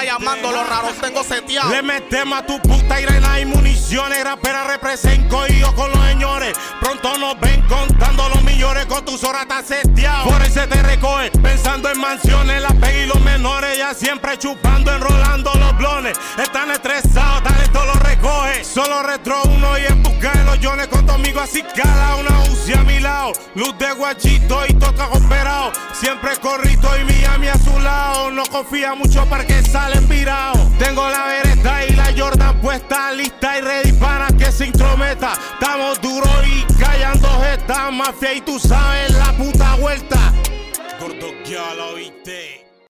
llamando, los raros tengo seteado. Le metemos a tu puta y grana y municiones. Rapera represento y yo con los señores. Pronto nos ven contando los millones. Con tus horas estás seteado. Por ahí se te recoge, pensando en mansiones. La pega y los menores ya siempre chupando, enrolando los blones. Están estresados, talento lo recoge. Solo retro uno y en busca de los yones. Con tu amigo así cala una UCI a mi lado. Luz de guachito y toca cooperado. Siempre corrito y Miami a su lado. No confía mucho porque salen virados. Tengo la Beretta y la Jordan puesta, lista y ready para que se intrometa. Estamos duros y callando jeta. Mafia y tú sabes la puta vuelta. Gordo, ya la vi.